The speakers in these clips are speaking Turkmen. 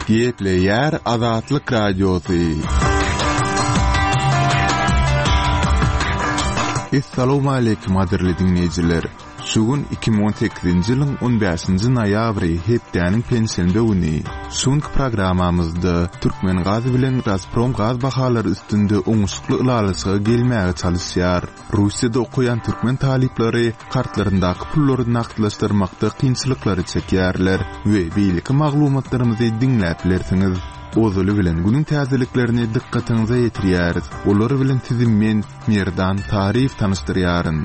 Gepleyer Azatlyk Radiosu. Assalamu alaykum adirli dinleyijiler. Şugun 2018-nji ýylyň 15-nji noýabry hepdäniň pensiýende uny. Şuňky programamyzda Türkmen gazy bilen Gazprom gaz bahalary üstünde oňuşykly ulalyşyga gelmäge çalışýar. Russiýada okuyan türkmen talipleri kartlaryndaky pullary nakdlaşdyrmakda kynçylyklary çekýärler we beýleki maglumatlarymyzy dinläp bilersiňiz. Ozuly bilen günüň täzeliklerini dikkatiňize ýetirýäris. Olary bilen sizin men Merdan Tarif tanışdyrýaryn.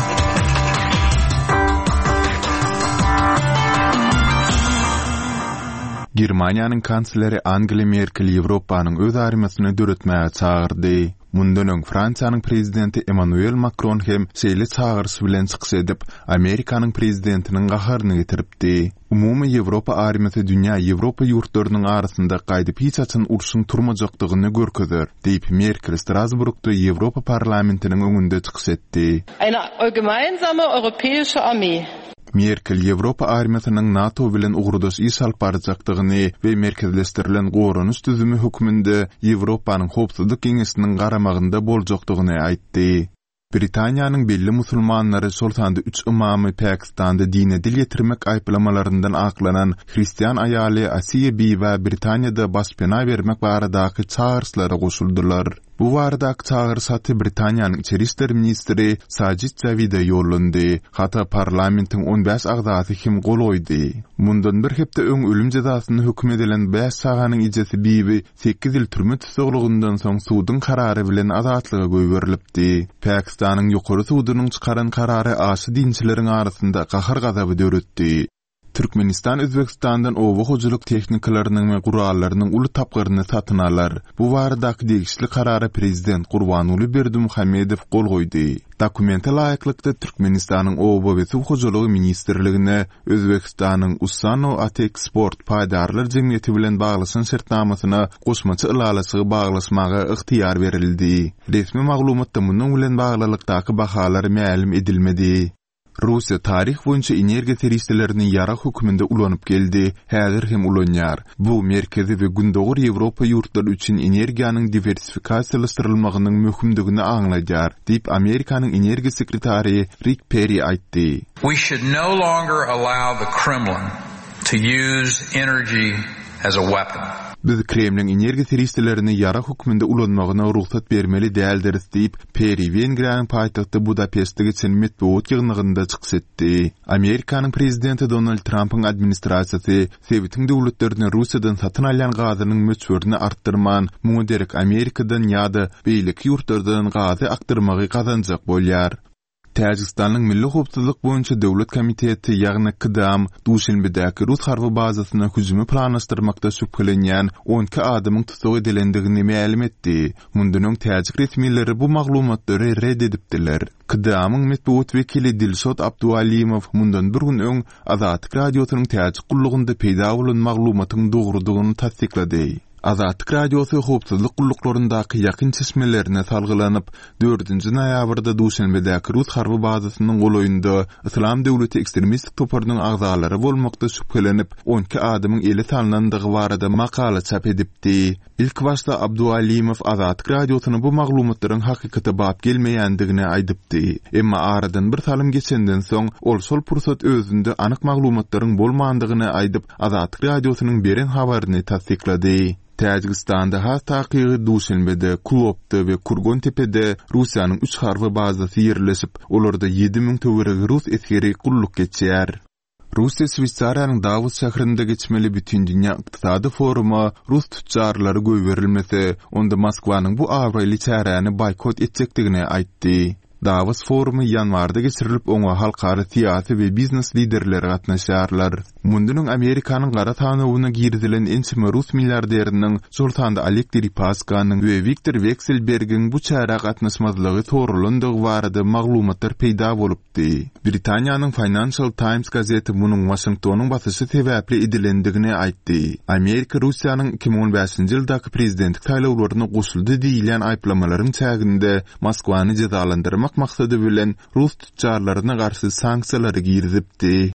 Germaniýanyň kansleri Angela Merkel Ýewropanyň öz armiýasyny döretmäge çagyrdy. Mundan öň Fransiýanyň prezidenti Emmanuel Macron hem şeýle çagyrşy bilen çykyş edip Amerikanyň prezidentiniň gaharyny getiripdi. Umumy Ýewropa armiýasy dünýä Ýewropa ýurtlarynyň arasynda gaýdyp hiç açan urşuň turmajakdygyny görkezär, diýip Merkel Strasburgda Ýewropa parlamentiniň öňünde çykyş etdi. Eine gemeinsame europäische Armee. Merkel Ýewropa armiýasynyň NATO bilen ugrudaş iş alyp barjakdygyny we merkezleşdirilen goranyş düzümi hökmünde Ýewropanyň howpsuzlyk geňeşiniň garamagynda boljakdygyny aýtdy. Britaniýanyň belli musulmanlary şoltanda 3 imamy Pakistanda dine dil getirmek aýplamalарyndan aklanan Hristiýan aýaly Asiýa Biwa Britaniýada başpena bermek baradaky çağırşlara goşuldylar. Bu baradaky çağırşaty Britaniýanyň içeri işler ministri Sajid Javida ýollandy. Hata parlamentiň 15 agzasy hem gol oýdy. Mundan bir hepde öň ölüm jazasyny hökm edilen 5 saganyň ijesi Bibi 8 ýyl türme tutuklygyndan soň suwdyň karary bilen azatlyga goýberilipdi. Pakistanyň ýokary suwdynyň çykaran karary aşy dinçileriň arasynda gahar gazaby döretdi. Türkmenistan Özbekistandan owa hojalyk tehnikalarynyň we gurallarynyň uly tapgyryny satyn alar. Bu baradaky degişli karara prezident Gurbanuly Berdimuhammedow gol goýdy. Dokumenta laýyklykda Türkmenistanyň owa we suw hojalygy ministrligine Özbekistanyň Usano Ateksport paýdarlar jemgyýeti bilen baglaşan şertnamasyna goşmaçy ulalyşygy baglaşmaga ygtyýar berildi. Resmi maglumatda munyň bilen baglykdaky bahalar ma'lum edilmedi. Russiya tarih boýunça energiýa teristlerini ýara hökmünde ulanyp geldi, häzir hem ulanýar. Bu merkezi we gündogur Ýewropa ýurtlary üçin energiýanyň diversifikasiýalaşdyrylmagynyň möhümdigini aňlaýar, diýip Amerikanyň energiýa sekretary Rick Perry aýtdy. We should no longer allow the Kremlin to use energy as a weapon. Biz Kremlin energiýa teristlerini ýara hökmünde ulanmagyna ruhsat bermeli däldiris diýip Perry Wengriýanyň paýtagty Budapestde geçen medeniýet ýygnygynda çykyş etdi. Amerikanyň prezidenti Donald Trumpyň administrasiýasy Sowetiň döwletlerini Russiýadan satyn alýan gazynyň möçberini artdyrman, muňa derek Amerikadan ýa-da beýleki ýurtlardan gazy akdyrmagy kazanjak bolýar. Täjikistanyň Milli Howpsuzlyk boýunça döwlet komiteti ýagny KDAM Duşenbedäki Rus harby bazasyna hüjumy planlaşdyrmakda şüphelenýän 12 adamyň tutsak edilendigini ma'lum etdi. Mundan öň täjik resmiýetleri bu maglumatlary reddedipdiler. KDAMyň medeniýet wekili Dilşat Abdualimow mundan bir gün öň Azatlyk radiosynyň täjik gullugynda peýda bolan maglumatyň dogrudygyny tasdiklady. Azatlyk radiosu howpsuzlyk gulluklaryndaky ýakyn çeşmelerine salgylanyp 4-nji noýabrda Duşenbedäki Rus harby bazasynyň goloýunda Islam döwleti ekstremistik toparynyň agzalary bolmakda şüphelenip 12 adamyň eli tanlandygy barada makala çap edipdi. İlk başda Abdualimow Azatlyk radiosyny bu maglumatlaryň hakykata bap gelmeýändigini aýdypdy. Emma aradan bir salym geçenden soň ol şol pursat özünde anyk maglumatlaryň bolmandygyny aýdyp Azatlyk radiosynyň beren habaryny tasdiklady. Täjikistanda has taqiqi Duşenbede, Kulopda we Kurgontepe'de Russiýanyň 3 harby bazasy ýerleşip, olarda 7000 töweregi Rus eskeri gulluk geçýär. Russiýa Şwitsariýanyň Davos şäherinde geçmeli bütün dünýä ykdysady forumy Rus tüccarlary göýberilmese, onda Moskwanyň bu awraly çäräni boykot etjekdigini aýtdy. Davos forumy ýanwarda geçirilip oňa halkara siýasy we biznes liderleri gatnaşýarlar. Mundan öň Amerikanyň gara tanawyna girdilen ençime Rus milliarderiniň Sultanda Aleksey Paskanyň we Viktor Vekselbergiň bu çäre gatnaşmazlygy torulandygy barada maglumatlar peýda bolupdy. Britaniýanyň Financial Times gazeti munyň Washingtonyň basysy sebäpli edilendigini aýtdy. Amerika Russiýanyň 2015-nji ýyldaky prezidentlik saýlawlaryna goşuldy diýilen aýplamalaryň çäginde Moskwany jazalandyrmak maksady bilen Rus tüccarlaryna garşy sanksiýalary girizipdi.